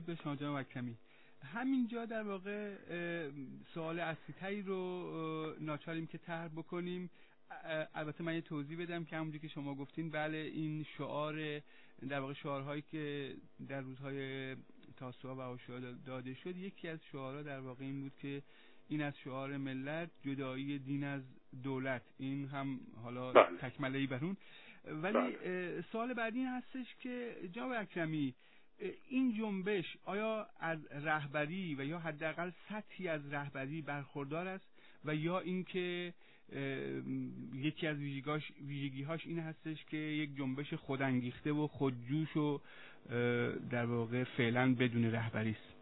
درود به شما جناب اکرمی. همینجا در واقع سوال اصلی تری رو ناچاریم که طرح بکنیم. البته من یه توضیح بدم که همونجوری که شما گفتین، بله این شعار در واقع شعارهایی که در روزهای تاسوعا و عاشورا داده شد، یکی از شعارها در واقع این بود که این از شعار ملت جدایی دین از دولت. این هم حالا تکمله‌ای بر اون. ولی سوال بعدی این هستش که جناب اکرمی، این جنبش آیا از رهبری و یا حداقل سطحی از رهبری برخوردار است و یا اینکه یکی از ویژگی‌هاش این هستش که یک جنبش خودانگیخته و خودجوش و در واقع فعلا بدون رهبری است؟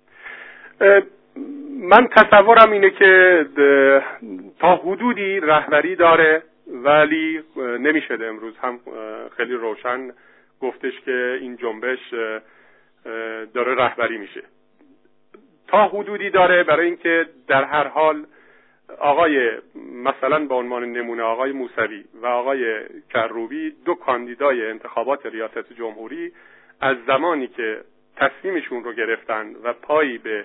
من تصورم اینه که تا حدودی رهبری داره، ولی نمیشه امروز هم خیلی روشن گفتش که این جنبش داره رهبری میشه. تا حدودی داره، برای اینکه در هر حال آقای مثلا به عنوان نمونه آقای موسوی و آقای کروبی، دو کاندیدای انتخابات ریاست جمهوری، از زمانی که تصمیمشون رو گرفتن و پایی به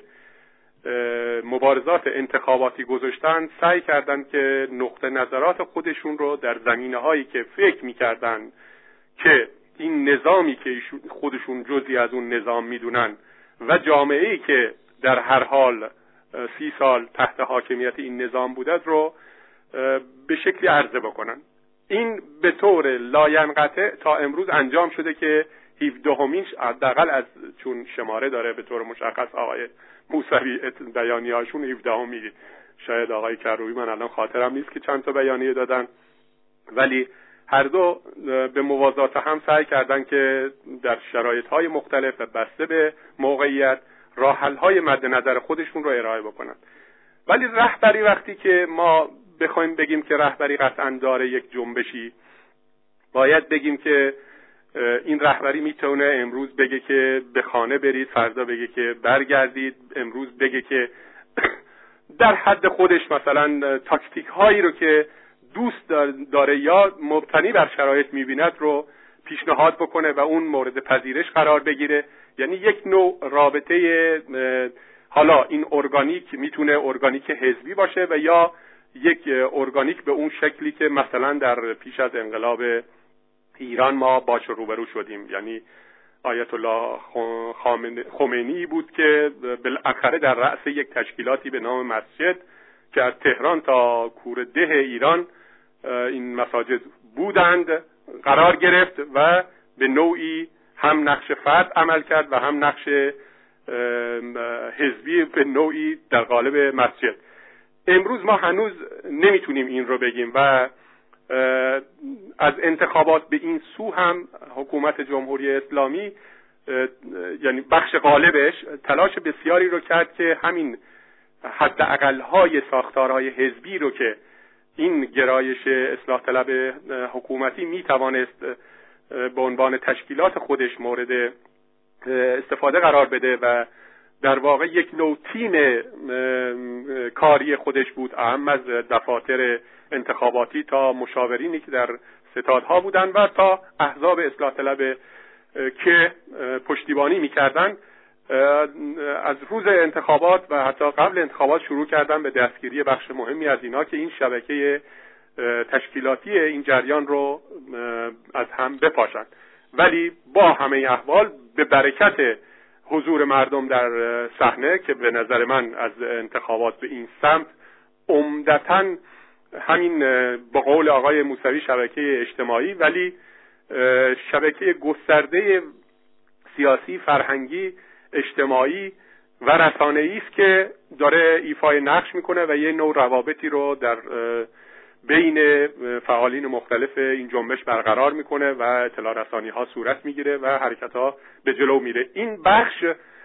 مبارزات انتخاباتی گذاشتن، سعی کردن که نقطه نظرات خودشون رو در زمینه‌هایی که فکر می‌کردن که این نظامی که خودشون جزئی از اون نظام میدونن و جامعه‌ای که در هر حال 30 سال تحت حاکمیت این نظام بوده رو به شکلی عرضه بکنن. این به طور لاینقطع تا امروز انجام شده که 17مینش حداقل از چون شماره داره به طور مشخص آقای موسوی بیانیه‌هاشون 17می، شاید آقای کروبی من الان خاطرم نیست که چند تا بیانیه دادن، ولی هر دو به موازات هم سعی کردن که در شرایط‌های مختلف و بسته به موقعیت راه حل‌های مد نظر خودشون رو ارائه بکنن. ولی رهبری، وقتی که ما بخوایم بگیم که رهبری قطعاً داره یک جنبشی، باید بگیم که این رهبری میتونه امروز بگه که به خانه برید، فردا بگه که برگردید، امروز بگه که در حد خودش مثلا تاکتیک هایی رو که دوست داره یا مبتنی بر شرایط میبیند رو پیشنهاد بکنه و اون مورد پذیرش قرار بگیره. یعنی یک نوع رابطه، حالا این ارگانیک میتونه ارگانیک حزبی باشه و یا یک ارگانیک به اون شکلی که مثلا در پیش از انقلاب ایران ما باش روبرو شدیم. یعنی آیت الله خمینی بود که بالاخره در رأس یک تشکیلاتی به نام مسجد که از تهران تا کوردده ایران این مساجد بودند قرار گرفت و به نوعی هم نقش فرد عمل کرد و هم نقش حزبی به نوعی در قالب مسجد. امروز ما هنوز نمیتونیم این رو بگیم و از انتخابات به این سو هم حکومت جمهوری اسلامی یعنی بخش غالبش تلاش بسیاری رو کرد که همین حداقل‌های ساختارهای حزبی رو که این گرایش اصلاح طلب حکومتی میتوانست به عنوان تشکیلات خودش مورد استفاده قرار بده و در واقع یک نوع تیم کاری خودش بود، اهم از دفاتر انتخاباتی تا مشاورینی که در ستادها بودن و تا احزاب اصلاح طلب که پشتیبانی میکردن، از روز انتخابات و حتی قبل انتخابات شروع کردن به دستگیری بخش مهمی از اینا که این شبکه تشکیلاتی این جریان رو از هم بپاشند. ولی با همه احوال به برکت حضور مردم در صحنه که به نظر من از انتخابات به این سمت عمدتاً همین با قول آقای موسوی شبکه اجتماعی، ولی شبکه گسترده سیاسی، فرهنگی، اجتماعی و رسانه‌ای است که داره ایفای نقش میکنه و یه نوع روابطی رو در بین فعالین مختلف این جنبش برقرار میکنه و اطلاع رسانی ها صورت میگیره و حرکت ها به جلو میره. این بخش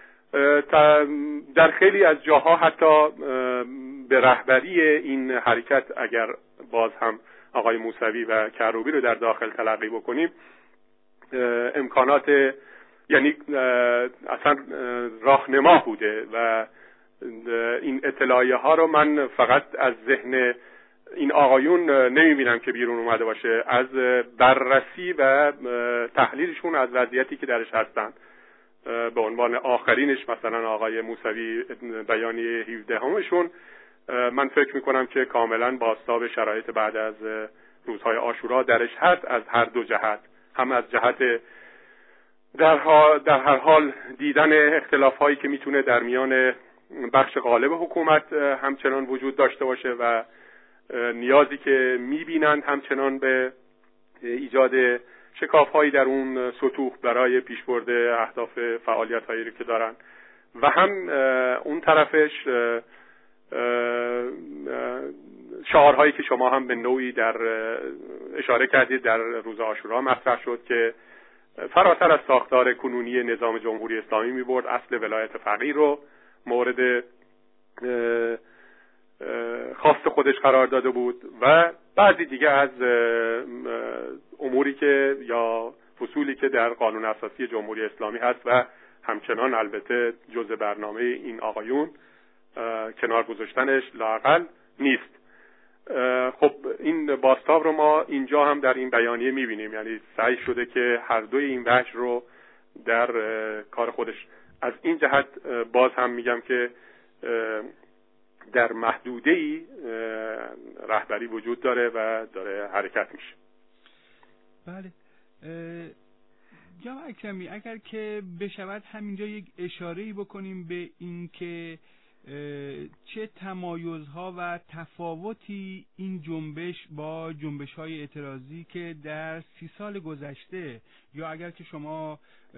در خیلی از جاها حتی به رهبری این حرکت، اگر باز هم آقای موسوی و کروبی رو در داخل تلقی بکنیم، امکانات یعنی اصلا راهنما بوده و این اطلاعیه ها رو من فقط از ذهن این آقایون نمیبینم که بیرون اومده باشه، از بررسی و تحلیلشون از وضعیتی که درش هستن به عنوان آخرینش مثلا آقای موسوی بیانیه 17 همشون، من فکر میکنم که کاملا بازتاب شرایط بعد از روزهای عاشورا درش هست از هر دو جهت، هم از جهت در هر حال دیدن اختلاف هایی که میتونه در میان بخش غالب حکومت همچنان وجود داشته باشه و نیازی که میبینند همچنان به ایجاد شکاف هایی در اون سطوح برای پیشبرد اهداف فعالیت هایی که دارن، و هم اون طرفش شعارهایی که شما هم به نوعی در اشاره کردید در روز عاشورا مطرح شد که فراتر از ساختار کنونی نظام جمهوری اسلامی میبرد، اصل ولایت فقیه رو مورد خواست خودش قرار داده بود و بعضی دیگه از اموری که یا فصولی که در قانون اساسی جمهوری اسلامی هست و همچنان البته جزء برنامه این آقایون کنار گذاشتنش لااقل نیست. خب این بازتاب رو ما اینجا هم در این بیانیه میبینیم، یعنی سعی شده که هر دوی این وجه رو در کار خودش، از این جهت باز هم میگم که در محدوده‌ای رهبری وجود داره و داره حرکت میشه. بله جناب اکرمی، اگر که بشود همینجا یک اشاره‌ای بکنیم به این که چه تمایزها و تفاوتی این جنبش با جنبش‌های اعتراضی که در 30 سال گذشته، یا اگر که شما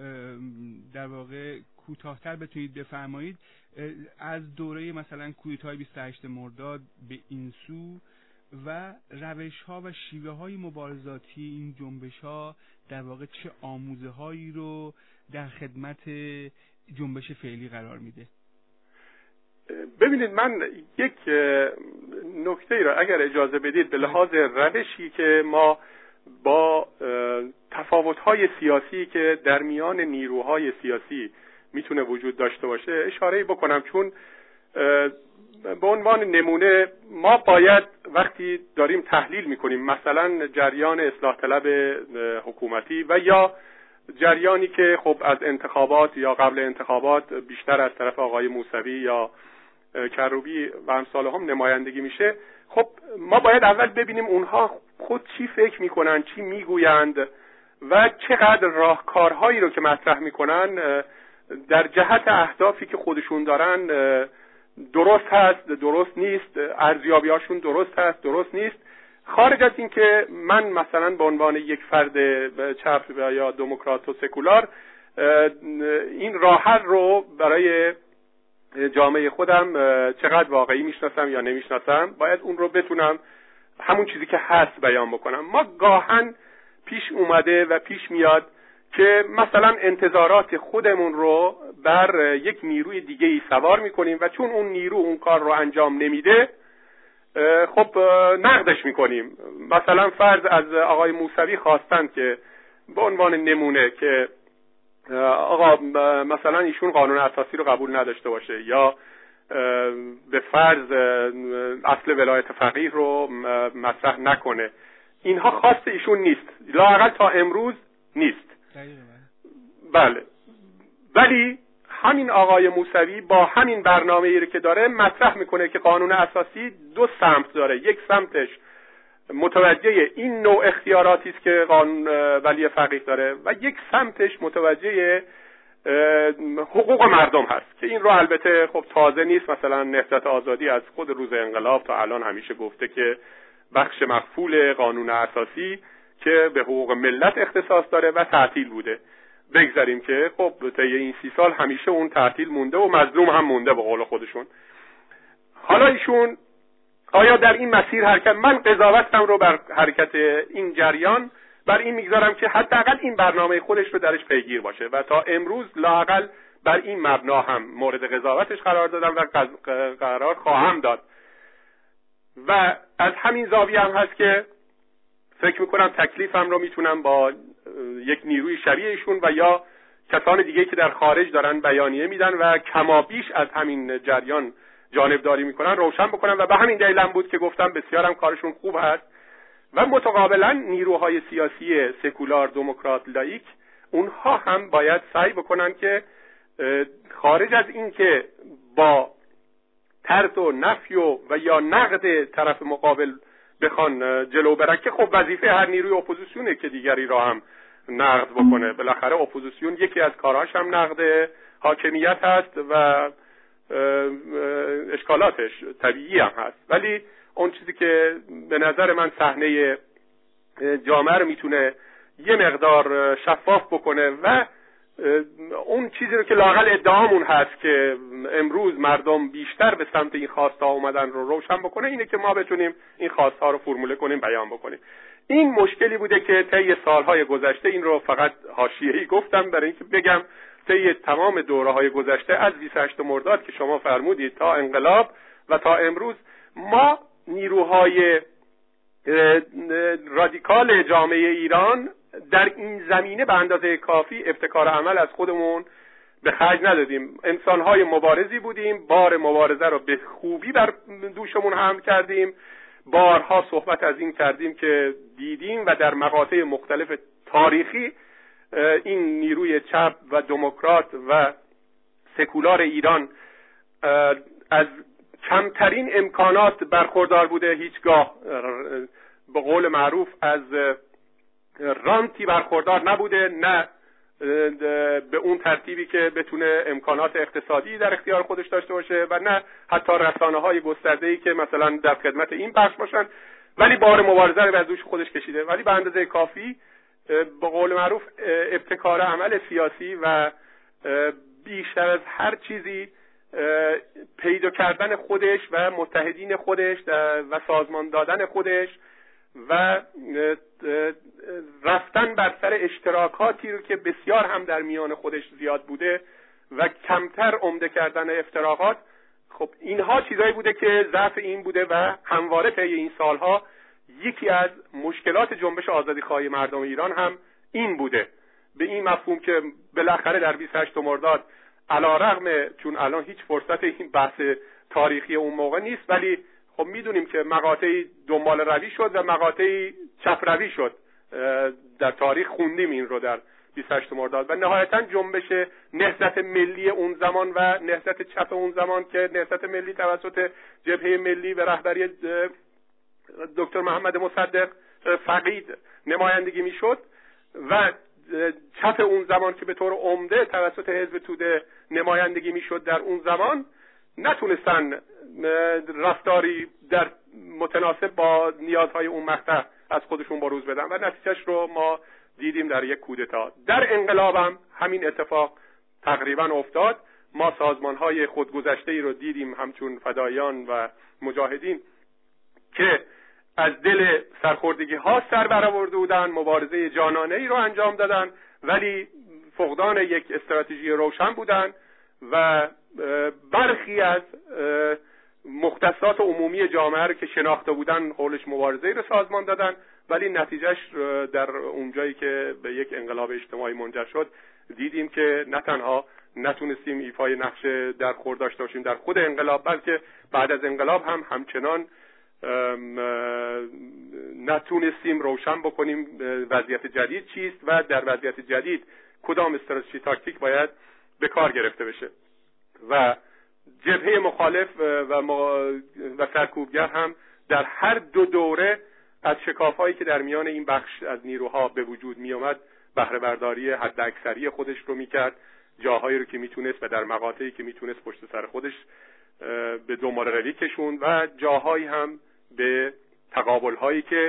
در واقع کوتاه‌تر بتونید بفرمایید از دوره مثلا کودتای 28 مرداد به این سو و روش‌ها و شیوه‌های مبارزاتی این جنبش‌ها در واقع چه آموزه‌هایی رو در خدمت جنبش فعلی قرار میده؟ ببینید، من یک نکته را اگر اجازه بدید به لحاظ روشی که ما با تفاوت‌های سیاسی که در میان نیروهای سیاسی میتونه وجود داشته باشه اشاره بکنم، چون به عنوان نمونه ما باید وقتی داریم تحلیل میکنیم مثلا جریان اصلاح طلب حکومتی و یا جریانی که خب از انتخابات یا قبل انتخابات بیشتر از طرف آقای موسوی یا کروبی و امثال هم نمایندگی میشه، خب ما باید اول ببینیم اونها خود چی فکر میکنن، چی میگویند و چقدر راهکارهایی رو که مطرح میکنن در جهت اهدافی که خودشون دارن درست هست، درست نیست، ارزیابیاشون درست هست، درست نیست. خارج از این که من مثلا به عنوان یک فرد چپ یا دموکرات و سکولار این راه حل رو برای جامعه خودم چقدر واقعی میشناسم یا نمیشناسم، باید اون رو بتونم همون چیزی که هست بیان بکنم. ما گاهن پیش اومده و پیش میاد که مثلا انتظارات خودمون رو بر یک نیروی دیگه ای سوار میکنیم و چون اون نیرو اون کار رو انجام نمیده خب نقدش میکنیم. مثلا فرض از آقای موسوی خواستند که به عنوان نمونه که آقا مثلا ایشون قانون اساسی رو قبول نداشته باشه یا به فرض اصل ولایت فقیه رو مطرح نکنه، اینها خواست ایشون نیست، لااقل تا امروز نیست. بله، ولی همین آقای موسوی با همین برنامه‌ای رو که داره مطرح میکنه که قانون اساسی دو سمت داره، یک سمتش متوجه این نوع اختیاراتی است که قانون ولی فقیه داره و یک سمتش متوجه حقوق مردم هست که این رو البته خب تازه نیست. مثلا نهضت آزادی از خود روز انقلاب تا الان همیشه گفته که بخش مخفول قانون اساسی که به حقوق ملت اختصاص داره و تعطیل بوده. بگذاریم که خب طی این 30 سال همیشه اون تعطیل مونده و مظلوم هم مونده به قول خودشون. حالا ایشون آیا در این مسیر حرکت، من قضاوتم رو بر حرکت این جریان بر این میگذارم که حداقل این برنامه خودش رو درش پیگیر باشه و تا امروز لااقل بر این مبنا هم مورد قضاوتش قرار دادم و قرار خواهم داد. و از همین زاویه هم هست که فکر میکنم تکلیفم رو میتونم با یک نیروی شبیه ایشون و یا کسان دیگه که در خارج دارن بیانیه میدن و کمابیش از همین جریان جانبداری میکنن روشن بکنم و به همین دلیلم بود که گفتم بسیارم کارشون خوب هست و متقابلا نیروهای سیاسی سکولار دموکرات لایک اونها هم باید سعی بکنن که خارج از این که با طرد و نفی و یا نقد طرف مقابل بخوان جلو برن، که خب وظیفه هر نیروی اپوزیسیونه که دیگری را هم نقد بکنه. بالاخره اپوزیسیون یکی از کاراش هم نقد حاکمیت هست و اشکالاتش طبیعی هم هست. ولی اون چیزی که به نظر من صحنه جامعه رو میتونه یه مقدار شفاف بکنه و اون چیزی رو که لااقل ادعامون هست که امروز مردم بیشتر به سمت این خواست‌ها اومدن رو روشن بکنه، اینه که ما بتونیم این خواست‌ها رو فرموله کنیم، بیان بکنیم. این مشکلی بوده که طی سالهای گذشته، این رو فقط حاشیه‌ای گفتم برای اینکه بگم طی تمام دوره‌های گذشته از 28 مرداد که شما فرمودید تا انقلاب و تا امروز، ما نیروهای رادیکال جامعه ایران در این زمینه به اندازه کافی ابتکار عمل از خودمون به خرج ندادیم. انسان‌های مبارزی بودیم، بار مبارزه رو به خوبی بر دوشمون حمل کردیم، بارها صحبت از این کردیم که دیدیم و در مقاطع مختلف تاریخی این نیروی چپ و دموکرات و سکولار ایران از کمترین امکانات برخوردار بوده، هیچگاه به قول معروف از رانتی برخوردار نبوده، نه به اون ترتیبی که بتونه امکانات اقتصادی در اختیار خودش داشته باشه و نه حتی رسانه‌های گسترده‌ای که مثلا در خدمت این بخش باشن، ولی بار مبارزه رو از دوش خودش کشیده. ولی به اندازه کافی به قول معروف ابتکار عمل سیاسی و بیشتر از هر چیزی پیدا کردن خودش و متحدین خودش و سازمان دادن خودش و رفتن بر سر اشتراکاتی رو که بسیار هم در میان خودش زیاد بوده و کمتر عمده کردن افتراقات. خب اینها چیزایی بوده که ضعف این بوده و همواره طی این سالها یکی از مشکلات جنبش آزادیخواهی مردم ایران هم این بوده، به این مفهوم که بالاخره در 28 مرداد علیرغم چون الان هیچ فرصت این بحث تاریخی اون موقع نیست، ولی خب میدونیم که مقاطعی دنبال روی شد و مقاطعی چپ روی شد. در تاریخ خوندیم این رو در 28 مرداد و نهایتا جنبش نهضت ملی اون زمان و نهضت چپ اون زمان که نهضت ملی توسط جبهه ملی به رهبری دکتر محمد مصدق فقید نمایندگی میشد و چپ اون زمان که به طور عمده توسط حزب توده نمایندگی میشد در اون زمان، نتونستن رفتاری در متناسب با نیازهای اون مقطع از خودشون بروز بدن و نتیجهش رو ما دیدیم در یک کودتا. در انقلاب هم همین اتفاق تقریبا افتاد. ما سازمانهای خودگذشته‌ای رو دیدیم همچون فداییان و مجاهدین که از دل سرخوردگی ها سر برآورده بودن، مبارزه جانانه ای رو انجام دادن، ولی فقدان یک استراتژی روشن بودن و برخی از مختصات عمومی جامعه رو که شناخته بودن قولش مبارزه رو سازمان دادن، ولی نتیجهش در اونجایی که به یک انقلاب اجتماعی منجر شد دیدیم که نه تنها نتونستیم ایفای نقش در خور داشته باشیم در خود انقلاب، بلکه بعد از انقلاب هم همچنان نتونستیم روشن بکنیم وضعیت جدید چیست و در وضعیت جدید کدام استراتژی تاکتیک باید به کار گرفته بشه. و جبهه مخالف و سرکوبگر هم در هر دو دوره از شکاف‌هایی که در میان این بخش از نیروها به وجود می آمد بهره برداری حد اکثری خودش رو میکرد، جاهایی رو که میتونست و در مقاطعی که میتونست پشت سر خودش به دنبال روی کشوند و جاهایی هم به تقابل‌هایی که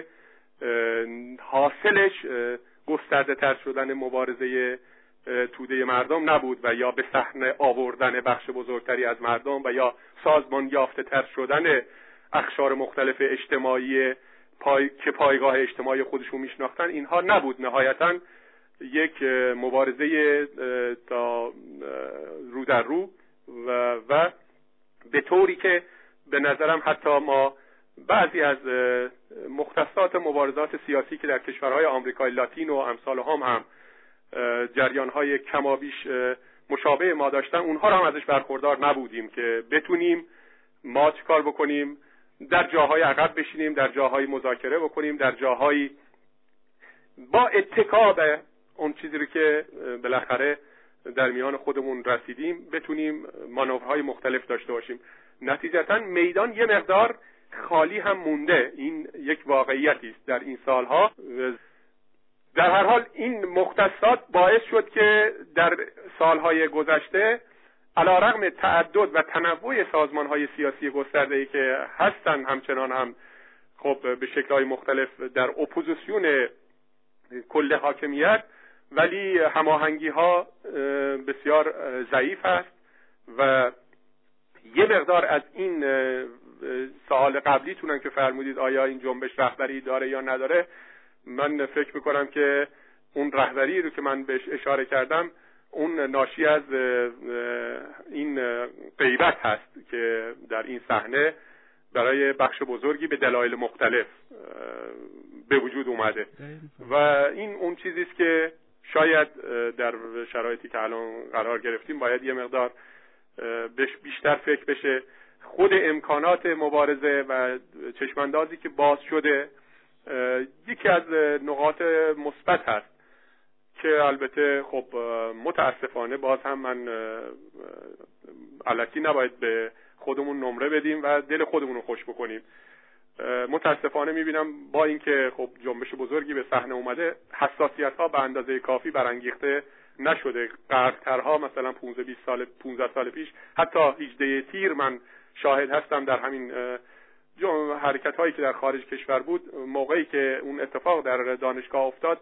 حاصلش گسترده تر شدن مبارزه توده مردم نبود و یا به صحنه آوردن بخش بزرگتری از مردم و یا سازمان یافته تر شدن اقشار مختلف اجتماعی که پایگاه اجتماعی خودشون میشناختن، اینها نبود. نهایتاً یک مبارزه تا رو در رو و به طوری که به نظرم حتی ما بعضی از مختصات مبارزات سیاسی که در کشورهای آمریکای لاتین و امثال هم جریانهای کمابیش مشابه ما داشتن، اونها رو هم ازش برخوردار نبودیم که بتونیم ما چیکار بکنیم، در جاهای عقب بشینیم، در جاهای مذاکره بکنیم، در جاهای با اتکا به اون چیزی رو که بالاخره در میان خودمون رسیدیم بتونیم مانورهای مختلف داشته باشیم. نتیجتا میدان یه مقدار خالی هم مونده. این یک واقعیتی است در این سالها. در هر حال این مختصات باعث شد که در سالهای گذشته علیرغم تعدد و تنوع سازمانهای سیاسی گسترده‌ای که هستن، همچنان هم خب به شکل‌های مختلف در اپوزیسیون کل حاکمیت، ولی هماهنگی‌ها بسیار ضعیف است و یه مقدار از این سوال قبلیتونن که فرمودید آیا این جنبش رهبری داره یا نداره، من فکر میکنم که اون رهبری رو که من بهش اشاره کردم اون ناشی از این غیبت هست که در این صحنه برای بخش بزرگی به دلایل مختلف به وجود اومده و این اون چیزی است که شاید در شرایطی که الان قرار گرفتیم باید یه مقدار بهش بیشتر فکر بشه. خود امکانات مبارزه و چشماندازی که باز شده یکی از نقاط مثبت هست که البته خب متاسفانه باز هم من الکی نباید به خودمون نمره بدیم و دل خودمون رو خوش بکنیم. متاسفانه میبینم با اینکه خب جنبش بزرگی به صحنه اومده حساسیت‌ها به اندازه کافی برانگیخته نشده. غرب‌ترها مثلا 15 سال پیش حتی 18 تیر من شاهد هستم در همین حرکت هایی که در خارج کشور بود، موقعی که اون اتفاق در دانشگاه افتاد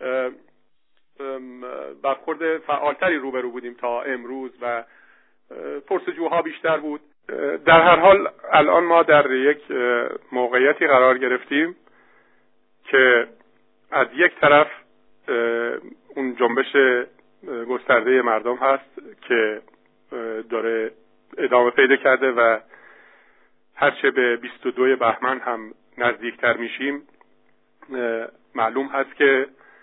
برخورد فعالتری روبرو بودیم تا امروز و پرسجوها بیشتر بود. در هر حال الان ما در یک موقعیتی قرار گرفتیم که از یک طرف اون جنبش گسترده مردم هست که داره ادامه پیدا کرده و هرچه به 22 بهمن هم نزدیکتر میشیم معلوم هست که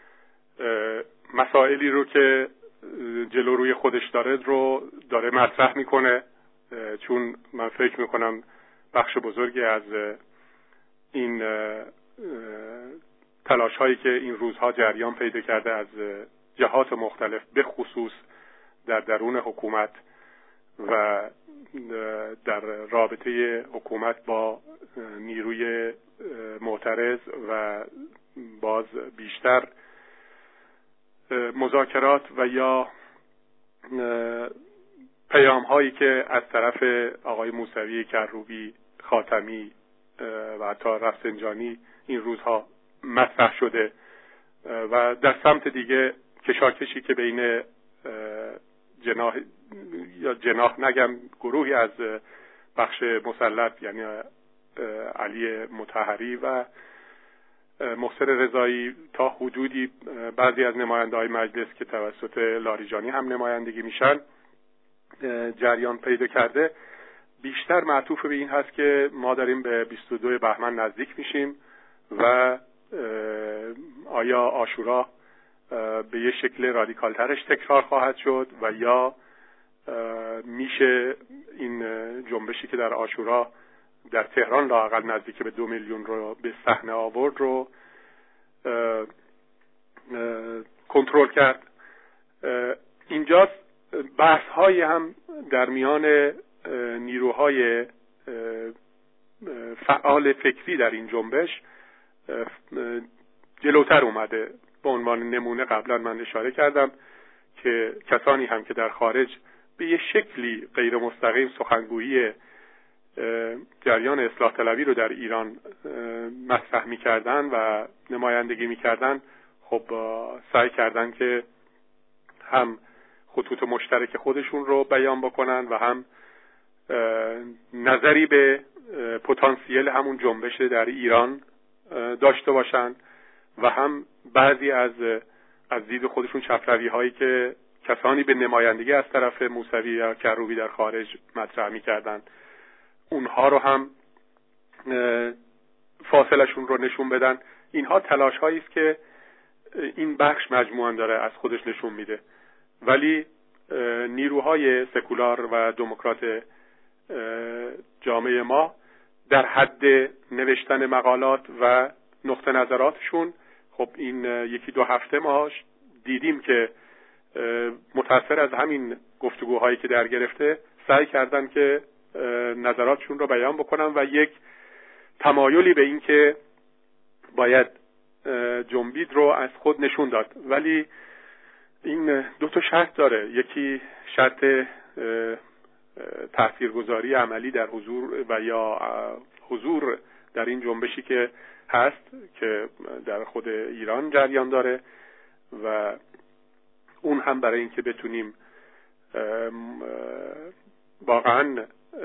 مسائلی رو که جلو روی خودش داره مطرح میکنه، چون من فکر میکنم بخش بزرگی از این تلاش هایی که این روزها جریان پیدا کرده از جهات مختلف به خصوص در درون حکومت و در رابطه حکومت با نیروی معترض و باز بیشتر مذاکرات و یا پیام هایی که از طرف آقای موسوی کروبی، خاتمی و حتی رفسنجانی این روزها مطرح شده و در سمت دیگه کشاکشی که بین جناح نگم گروهی از بخش مسلط یعنی علی مطهری و محسن رضایی تا حدودی بعضی از نماینده‌های مجلس که توسط لاریجانی هم نمایندگی میشن جریان پیدا کرده، بیشتر معطوف به این هست که ما داریم به 22 بهمن نزدیک میشیم و آیا عاشورا به یه شکل رادیکالترش تکرار خواهد شد و یا میشه این جنبشی که در عاشورا در تهران لااقل نزدیک به 2 میلیون رو به صحنه آورد رو کنترل کرد. اینجا بحث های هم در میان نیروهای فعال فکری در این جنبش جلوتر اومده. به عنوان نمونه قبلا من اشاره کردم که کسانی هم که در خارج به یه شکلی غیر مستقیم سخنگویی جریان اصلاح طلبی رو در ایران مطرح می‌کردن و نمایندگی می‌کردن، خب سعی کردن که هم خطوط مشترک خودشون رو بیان بکنن و هم نظری به پتانسیل همون جنبش در ایران داشته باشن و هم بعضی از دید خودشون چپ‌روی هایی که کسانی به نمایندگی از طرف موسوی یا کروبی در خارج مطرح می‌کردن اونها رو هم فاصلشون رو نشون بدن. اینها تلاش هایی است که این بخش مجموعاً داره از خودش نشون میده، ولی نیروهای سکولار و دموکرات جامعه ما در حد نوشتن مقالات و نقطه نظراتشون، خب این 1-2 هفته ما دیدیم که متأثر از همین گفتگوهایی که در گرفته سعی کردن که نظراتشون رو بیان بکنن و یک تمایلی به این که باید جنبید رو از خود نشون داد. ولی این دو تا شرط داره. یکی شرط تاثیرگذاری عملی در حضور و یا حضور در این جنبشی که هست که در خود ایران جریان داره و اون هم برای اینکه بتونیم واقعا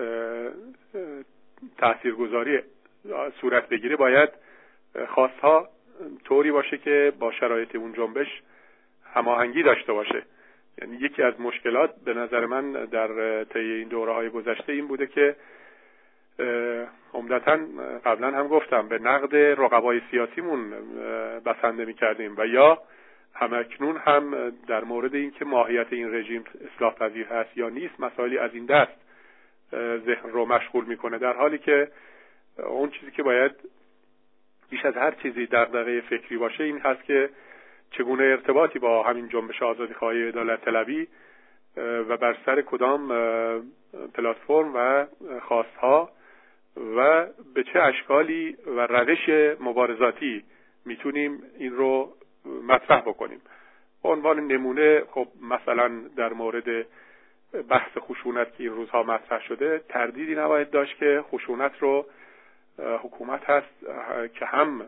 تاثیرگذاری صورت بگیره باید خواستها طوری باشه که با شرایط اون جنبش هماهنگی داشته باشه. یعنی یکی از مشکلات به نظر من در طی این دوره‌های گذشته این بوده که عمدتاً قبلا هم گفتم به نقد رقبای سیاسیمون بسنده می‌کردیم و یا همکنون هم در مورد این که ماهیت این رژیم اصلاح پذیر هست یا نیست مسائلی از این دست ذهن رو مشغول میکنه، در حالی که اون چیزی که باید بیش از هر چیزی دغدغه فکری باشه این هست که چگونه ارتباطی با همین جنبش آزادیخواهی عدالت طلبی و بر سر کدام پلتفرم و خواستها و به چه اشکالی و روش مبارزاتی میتونیم این رو مطرح بکنیم. به عنوان نمونه خب مثلا در مورد بحث خشونت که این روزها مطرح شده تردیدی نباید داشت که خشونت رو حکومت هست که هم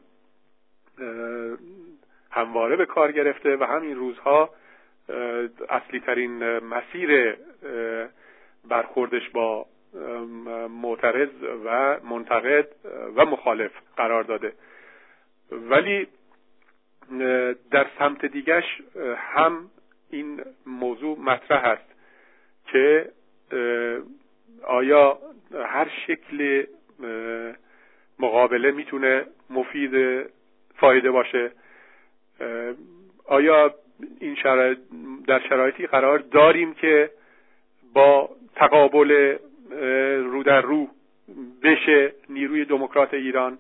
همواره به کار گرفته و هم این روزها اصلی ترین مسیر برخوردش با معترض و منتقد و مخالف قرار داده. ولی در سمت دیگش هم این موضوع مطرح است که آیا هر شکل مقابله میتونه مفید فایده باشه؟ آیا این در شرایطی قرار داریم که با تقابل رو در رو بشه نیروی دموکرات ایران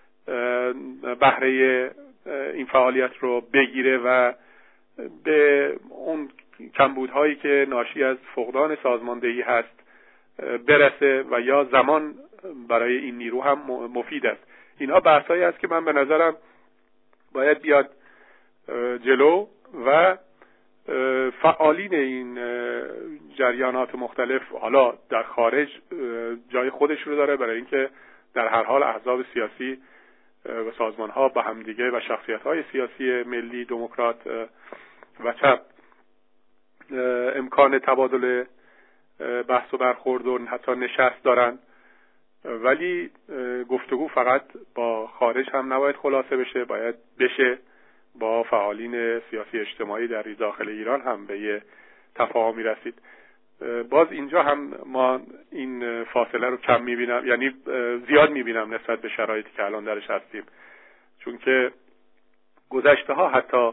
بهره این فعالیت رو بگیره و به اون کمبودهایی که ناشی از فقدان سازماندهی هست برسه و یا زمان برای این نیرو هم مفید است؟ اینها بحثایی است که من به نظرم باید بیاد جلو و فعالین این جریانات مختلف حالا در خارج جای خودش رو داره، برای اینکه در هر حال احزاب سیاسی و سازمان‌ها با همدیگه و شخصیت‌های سیاسی ملی دموکرات و چپ امکان تبادل بحث و برخورد و حتی نشست دارن. ولی گفتگو فقط با خارج هم نباید خلاصه بشه، باید بشه با فعالین سیاسی اجتماعی در داخل ایران هم به یه تفاهمی رسید. باز اینجا هم ما این فاصله رو کم میبینم، یعنی زیاد میبینم نسبت به شرایطی که الان درش هستیم، چون که گذشته ها حتی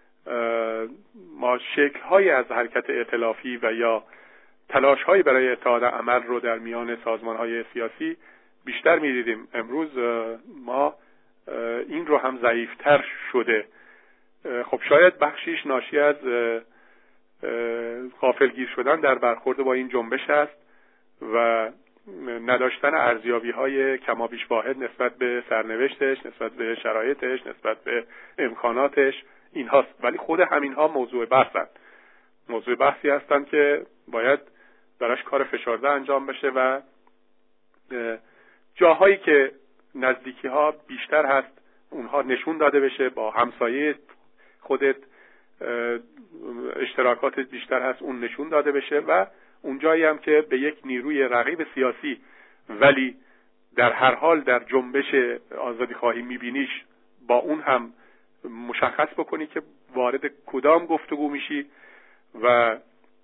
ما شکل‌های از حرکت ائتلافی و یا تلاش‌هایی برای اتحاد عمل رو در میان سازمان‌های سیاسی بیشتر می‌دیدیم. امروز ما این رو هم ضعیف‌تر شده. خب شاید بخشیش ناشی از غافلگیر شدن در برخورد با این جنبش است و نداشتن ارزیابی‌های کمابیش واحد نسبت به سرنوشتش، نسبت به شرایطش، نسبت به امکاناتش اینهاست. ولی خود همینها موضوع بحثن، موضوع بحثی هستن که باید براش کار فشرده انجام بشه و جاهایی که نزدیکی ها بیشتر هست اونها نشون داده بشه، با همسایه خودت اشتراکاتت بیشتر هست اون نشون داده بشه و اون جایی هم که به یک نیروی رقیب سیاسی ولی در هر حال در جنبش آزادی خواهی میبینیش با اون هم مشخص بکنی که وارد کدام گفتگو میشی و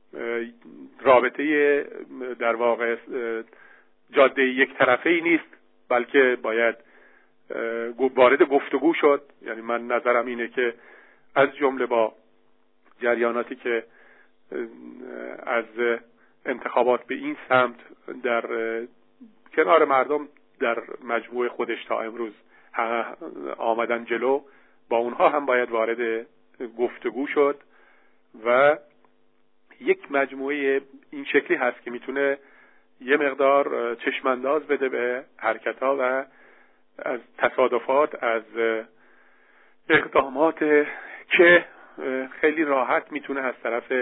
رابطه در واقع جاده یک طرفه‌ای نیست، بلکه باید وارد گفتگو شد. یعنی من نظرم اینه که از جمله با جریاناتی که از انتخابات به این سمت در کنار مردم در مجموع خودش تا امروز آمدن جلو، با اونها هم باید وارد گفتگو شد و یک مجموعه این شکلی هست که میتونه یه مقدار چشمانداز بده به حرکت‌ها و از تصادفات، از اقدامات که خیلی راحت میتونه از طرف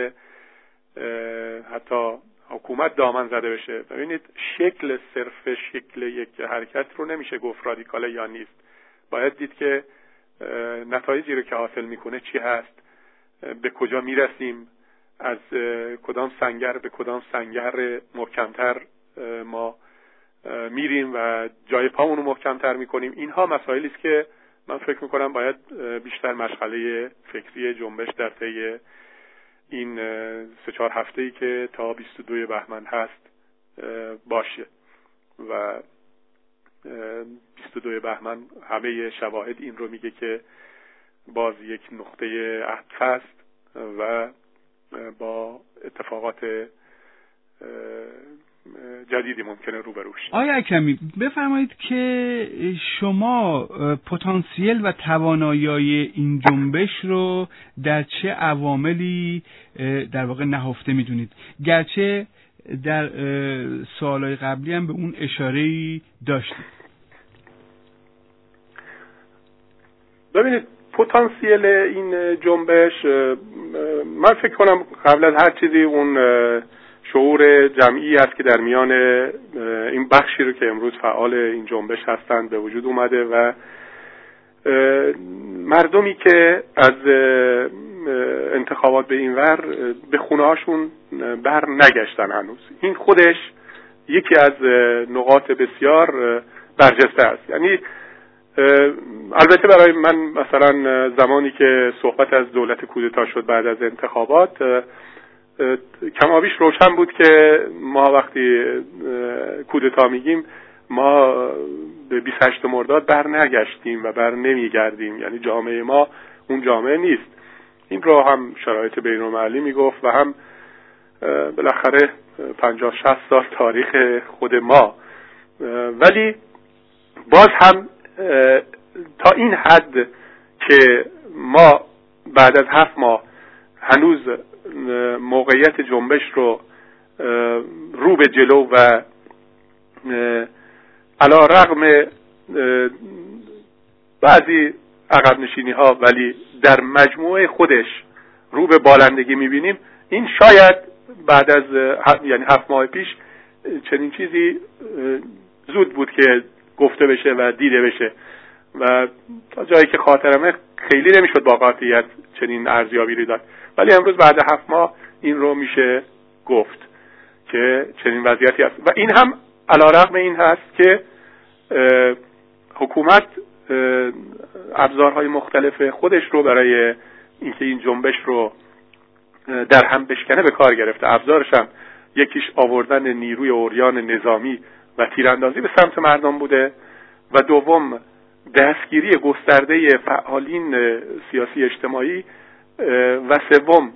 حتی حکومت دامن زده بشه. ببینید شکل، صرف شکل یک حرکت رو نمیشه گفت رادیکال یا نیست. باید دید که نتایجی رو که حاصل میکنه چی هست، به کجا میرسیم، از کدام سنگر به کدام سنگر محکمتر ما میریم و جای پامون رو محکمتر میکنیم. اینها مسائلی است که من فکر میکنم باید بیشتر مشغله فکری جنبش در طی این 3-4 هفته‌ای که تا 22 بهمن هست باشه و 22 بهمن همه شواهد این رو میگه که باز یک نقطه عطف است و با اتفاقات جدیدی ممکنه روبروش. آقای اکرمی بفرمایید که شما پتانسیل و توانایی این جنبش رو در چه عواملی در واقع نهفته میدونید؟ گرچه در سوالای قبلی هم به اون اشاره‌ای داشتید. ببینید پتانسیل این جنبش، من فکر کنم قبل از هر چیزی اون شعور جمعی است که در میان این بخشی رو که امروز فعال این جنبش هستند به وجود اومده و مردمی که از انتخابات به این ور به خونه هاشون بر نگشتن هنوز. این خودش یکی از نقاط بسیار برجسته است. یعنی البته برای من مثلا زمانی که صحبت از دولت کودتا شد بعد از انتخابات، کمابیش روشن بود که ما وقتی کودتا میگیم ما به 28 مرداد بر نگشتیم و بر نمیگردیم، یعنی جامعه ما اون جامعه نیست. این رو هم شرایط بین‌المللی میگفت و هم بالاخره 50-60 سال تاریخ خود ما. ولی باز هم تا این حد که ما بعد از 7 ماه هنوز موقعیت جنبش رو رو به جلو و علی رغم بعضی عقب نشینی ها ولی در مجموعه خودش رو به بالندگی میبینیم، این شاید بعد از یعنی 7 ماه پیش چنین چیزی زود بود که گفته بشه و دیده بشه و تا جایی که خاطرمه خیلی نمیشد با قاطعیت چنین ارزیابی رو داد. ولی امروز بعد 7 ماه این رو میشه گفت که چنین وضعیتی هست و این هم علی رغم این هست که حکومت ابزارهای مختلف خودش رو برای اینکه این جنبش رو در هم بشکنه به کار گرفته. ابزارش هم یکیش آوردن نیروی عریان نظامی و تیراندازی به سمت مردم بوده و دوم دستگیری گسترده فعالین سیاسی اجتماعی و سوم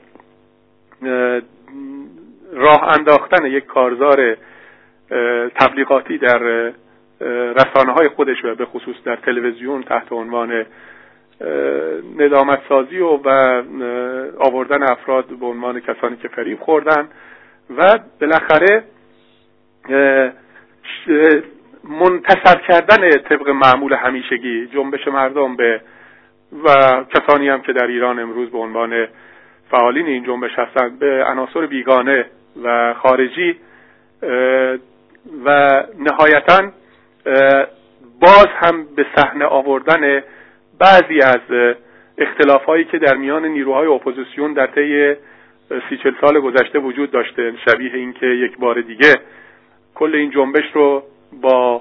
راه انداختن یک کارزار تبلیغاتی در رسانه‌های خودش و به خصوص در تلویزیون تحت عنوان ندامت سازی و آوردن افراد به عنوان کسانی که فریب خوردن و بالاخره منتصب کردن طبق معمول همیشگی جنبش مردم به و کسانی هم که در ایران امروز به عنوان فعالین این جنبش هستند به عناصر بیگانه و خارجی و نهایتاً باز هم به صحنه آوردن بعضی از اختلافایی که در میان نیروهای اپوزیسیون در طی 30-40 سال گذشته وجود داشته، شبیه این که یک بار دیگه کل این جنبش رو با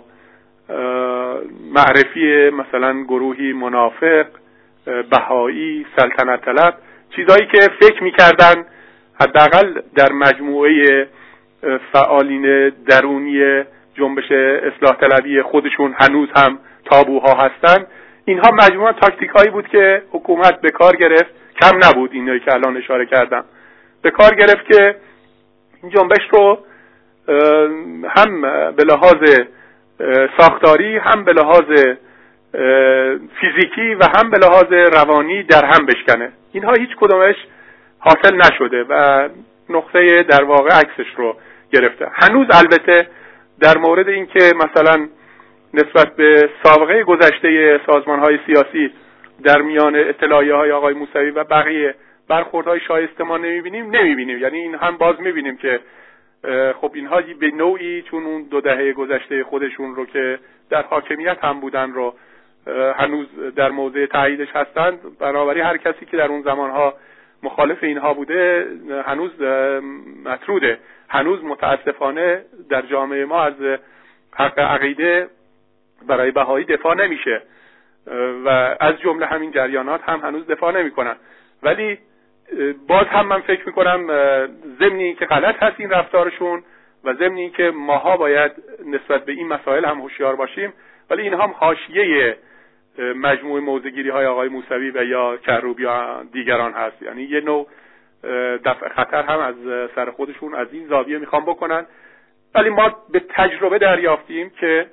معرفی مثلا گروهی منافق، بهایی، سلطنت طلب، چیزایی که فکر می‌کردن حداقل در مجموعه فعالین درونی جنبش اصلاح طلبی خودشون هنوز هم تابوها هستن، اینها مجموعه تاکتیکایی بود که حکومت به کار گرفت. کم نبود اینایی که الان اشاره کردم، به کار گرفت که این جنبش رو هم به لحاظ ساختاری، هم به لحاظ فیزیکی و هم به لحاظ روانی در هم بشکنه. اینها هیچ کدومش حاصل نشده و نقطه در واقع عکسش رو گرفته. هنوز البته در مورد این که مثلا نسبت به سابقه گذشته سازمان‌های سیاسی در میان اطلاعیه‌های آقای موسوی و بقیه برخوردهای شایسته ما نمی‌بینیم. یعنی این هم باز می‌بینیم که خب اینها به نوعی چون اون 2 دهه گذشته خودشون رو که در حاکمیت هم بودن رو هنوز در موضع تاییدش هستند، بنابراین هر کسی که در اون زمانها مخالف اینها بوده هنوز مطروده. هنوز متاسفانه در جامعه ما از حق عقیده برای بهایی دفاع نمیشه و از جمله همین جریانات هم هنوز دفاع نمیکنن. ولی باز هم من فکر میکنم ضمن این که غلط هست این رفتارشون و ضمن این که ماها باید نسبت به این مسائل هم هوشیار باشیم، ولی این هم حاشیه مجموعه موضع‌گیری‌های آقای موسوی و یا کروبی یا دیگران هست. یعنی یه نوع دفع خطر هم از سر خودشون از این زاویه میخوام بکنن. ولی ما به تجربه دریافتیم که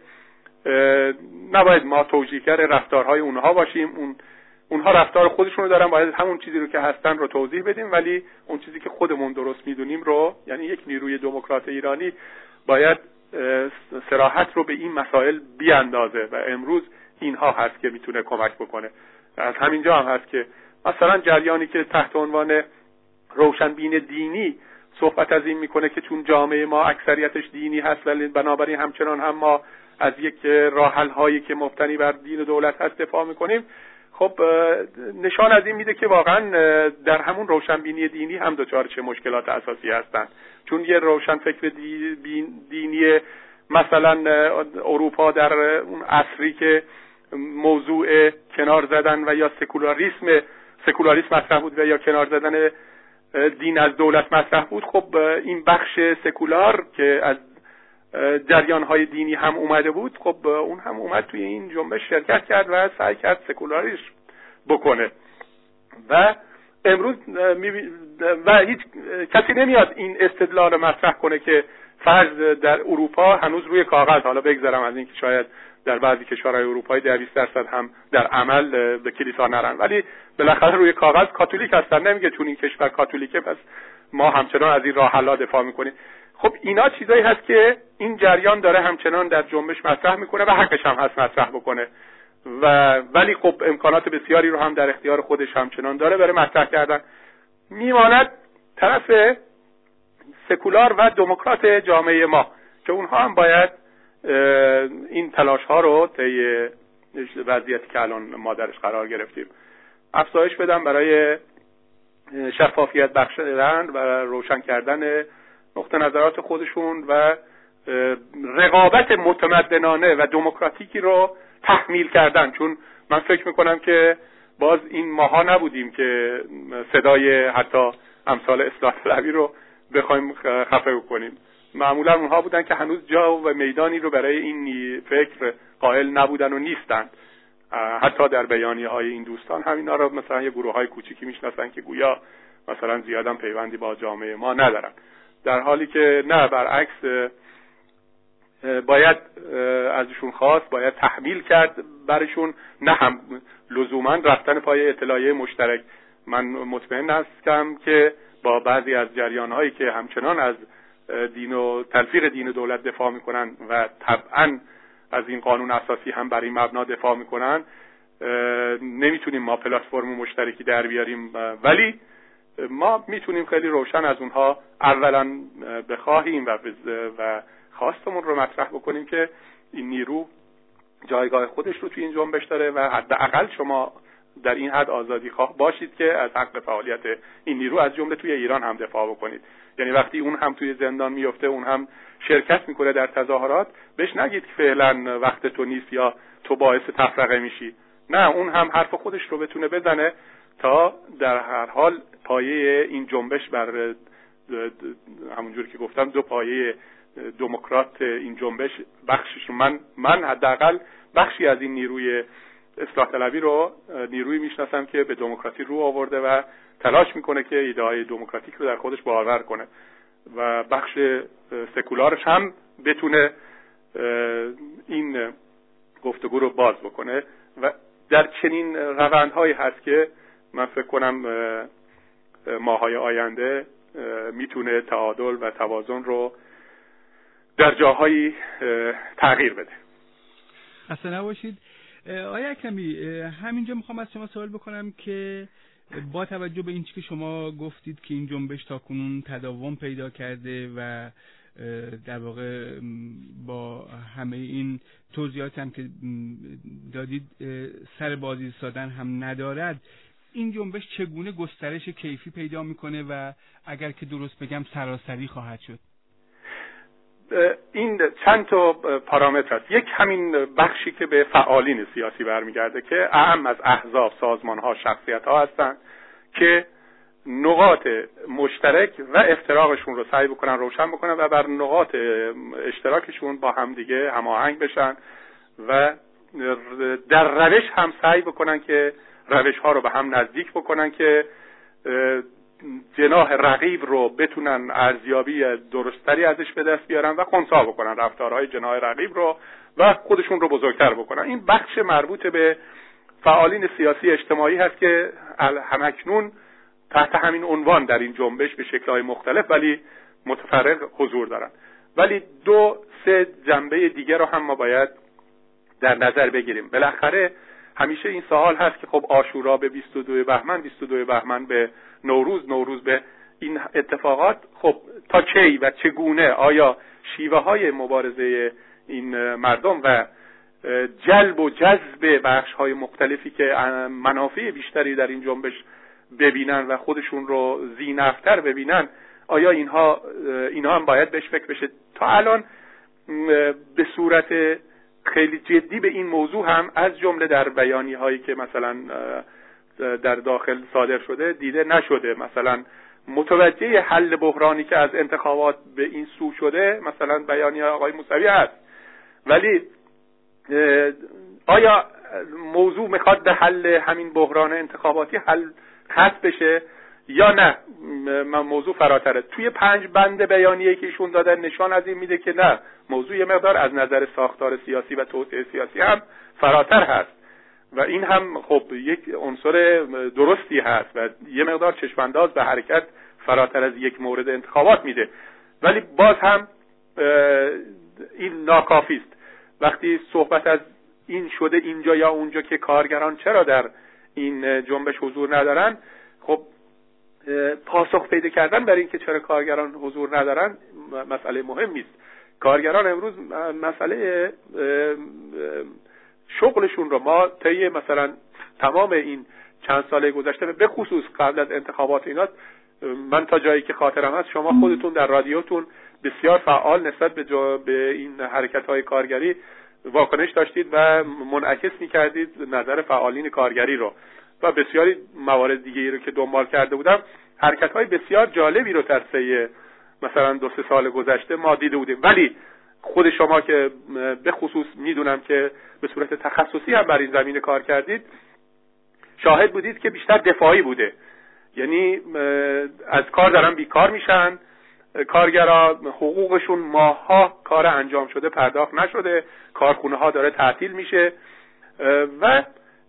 نباید ما توجیهگر رفتارهای اونها باشیم. اونها رفتار خودشون رو دارن، باید همون چیزی رو که هستن رو توضیح بدیم، ولی اون چیزی که خودمون درست میدونیم رو، یعنی یک نیروی دموکرات ایرانی باید صراحت رو به این مسائل بیاندازه و امروز اینها هست که میتونه کمک بکنه. از همینجا هم هست که مثلا جریانی که تحت عنوان روشنبین دینی صحبت از این میکنه که چون جامعه ما اکثریتش دینی هست ولی بنابراین همچنان هم ما از یک راه حل هایی که مبتنی بر دین و دولت هست دفاع میکنیم، خب نشان از این میده که واقعا در همون روشنبینی دینی هم دچار چه مشکلات اساسی هستن. چون یه روشنفکر دینی مثلا اروپا در اون عصری که موضوع کنار زدن و یا سکولاریسم مطرح بود و یا کنار زدن دین از دولت مطرح بود، خب این بخش سکولار که از جریان‌های دینی هم اومده بود، خب اون هم اومد توی این جنبش شرکت کرد و سعی کرد سکولاریش بکنه و امروز و هیچ کسی نمیاد این استدلال مطرح کنه که فرض در اروپا هنوز روی کاغذ، حالا بگذارم از این که شاید در بعضی کشورهای اروپایی 20% هم در عمل به کلیسا نرن، ولی بالاخره روی کاغذ کاتولیک هستن. نمیگه چون این کشور کاتولیکه پس ما همچنان از این راه حلا دفاع میکنیم. خب اینا چیزایی هست که این جریان داره همچنان در جنبش مطرح میکنه و حقش هم هست مطرح بکنه ولی خب امکانات بسیاری رو هم در اختیار خودش همچنان داره برای مطرح کردن. میماند طرف سکولار و دموکرات جامعه ما که اونها هم باید این تلاش ها رو طی وضعیتی که الان ما درش قرار گرفتیم افزایش بدن برای شفافیت بخشیدن و روشن کردن نقطه نظرات خودشون و رقابت متمدنانه و دموکراتیکی رو تحمیل کردن. چون من فکر میکنم که باز این ماها نبودیم که صدای حتی امثال اصلاح طلبی رو بخوایم خفه کنیم. معمولا اونها بودن که هنوز جا و میدانی رو برای این فکر قائل نبودن و نیستن. حتی در بیانیه‌های این دوستان همینا رو مثلا یه گروه‌های کوچیکی میشناسن که گویا مثلا زیاداً پیوندی با جامعه ما ندارن، در حالی که نه، برعکس باید ازشون خواست، باید تحمیل کرد برشون، نه هم لزوما رفتن پای اطلاعیه مشترک. من مطمئن هستم که با بعضی از جریان‌هایی که همچنان از دین و تلفیق دین و دولت دفاع میکنن و طبعاً از این قانون اساسی هم بر این مبنا دفاع میکنن، نمیتونیم ما پلتفرم مشترکی در بیاریم، ولی ما میتونیم خیلی روشن از اونها اولا بخواهیم و خواستمون رو مطرح بکنیم که این نیرو جایگاه خودش رو توی این جنبش داره و حداقل شما در این حد آزادی خواه باشید که از حق فعالیت این نیرو از جمله توی ایران هم دفاع بکنید. یعنی وقتی اون هم توی زندان میفته، اون هم شرکت میکنه در تظاهرات، بهش نگید که فعلا وقت تو نیست یا تو باعث تفرقه میشی. نه، اون هم حرف خودش رو بتونه بزنه تا در هر حال پایه این جنبش بر همونجور که گفتم 2 پایه دموکرات این جنبش بخشش، من حداقل بخشی از این نیروی اصلاح طلبی رو نیروی میشناسم که به دموکراسی رو آورده و تلاش میکنه که ایده‌های دموکراتیک رو در خودش باور کنه و بخش سکولارش هم بتونه این گفتگو رو باز بکنه و در چنین روندهایی هست که من فکر کنم ماهای آینده میتونه تعادل و توازن رو در جاهایی تغییر بده. خسته نباشید. آقای اکرمی، همینجا میخوام از شما سوال بکنم که با توجه به این چیزی که شما گفتید که این جنبش تاکنون تداوم پیدا کرده و در واقع با همه این توضیحات هم که دادید سر بازی ایستادن هم ندارد، این جنبش چگونه گسترش کیفی پیدا میکنه و اگر که درست بگم سراسری خواهد شد؟ این چند تا پارامتر است. یک همین بخشی که به فعالین سیاسی برمیگرده که اهم از احزاب، سازمان‌ها، شخصیت‌ها هستن که نقاط مشترک و افتراقشون رو سعی بکنن روشن بکنن و بر نقاط اشتراکشون با همدیگه هماهنگ بشن و در روش هم سعی بکنن که روش‌ها رو به هم نزدیک بکنن که جناح رقیب رو بتونن ارزیابی درستری ازش به دست بیارن و خنثی بکنن رفتارهای جناح رقیب رو و خودشون رو بزرگتر بکنن. این بخش مربوط به فعالین سیاسی اجتماعی هست که همکنون تحت همین عنوان در این جنبش به شکل‌های مختلف ولی متفرق حضور دارن. ولی 2-3 جنبه دیگه رو هم ما باید در نظر بگیریم. بالاخره همیشه این سوال هست که خب عاشورا به 22 بهمن، 22 بهمن به نوروز به این اتفاقات خب تا کی و چگونه آیا شیوه های مبارزه این مردم و جلب و جذب بخش های مختلفی که منافع بیشتری در این جنبش ببینن و خودشون رو ذی‌نفع‌تر ببینن، آیا اینها هم باید بهش فکر بشه. تا الان به صورت خیلی جدی به این موضوع هم از جمله در بیانیه هایی که مثلا در داخل صادر شده دیده نشده. مثلا متوجه حل بحرانی که از انتخابات به این سو شده مثلا بیانیه آقای موسوی هست، ولی آیا موضوع میخواد به حل همین بحران انتخاباتی حل خاص بشه یا نه؟ موضوع فراتره. توی 5 بند بیانیه‌ای که ایشون دادن نشان از این میده که نه، موضوع یه مقدار از نظر ساختار سیاسی و توسعه سیاسی هم فراتر هست و این هم خب یک عنصر درستی هست و یه مقدار چشمانداز به حرکت فراتر از یک مورد انتخابات میده. ولی باز هم این ناکافی است. وقتی صحبت از این شده اینجا یا اونجا که کارگران چرا در این جنبش حضور ندارن، خب پاسخ پیدا کردن برای اینکه چرا کارگران حضور ندارن مسئله مهمی است. کارگران امروز مسئله شغلشون رو ما طی مثلا تمام این چند ساله گذشته به خصوص قبل از انتخابات اینا، من تا جایی که خاطرم هست شما خودتون در رادیوتون بسیار فعال نسبت به این حرکت‌های کارگری واکنش داشتید و منعکس می‌کردید نظر فعالین کارگری رو و بسیاری موارد دیگه‌ای رو که دنبال کرده بودم، حرکت‌های بسیار جالبی رو در طی مثلا 2-3 سال گذشته ما دیده بودیم. ولی خود شما که به خصوص میدونم که به صورت تخصصی هم بر این زمینه کار کردید، شاهد بودید که بیشتر دفاعی بوده. یعنی از کار دارن بیکار میشن، کارگران حقوقشون ماه‌ها کار انجام شده پرداخت نشده، کارخونه‌ها داره تعطیل میشه و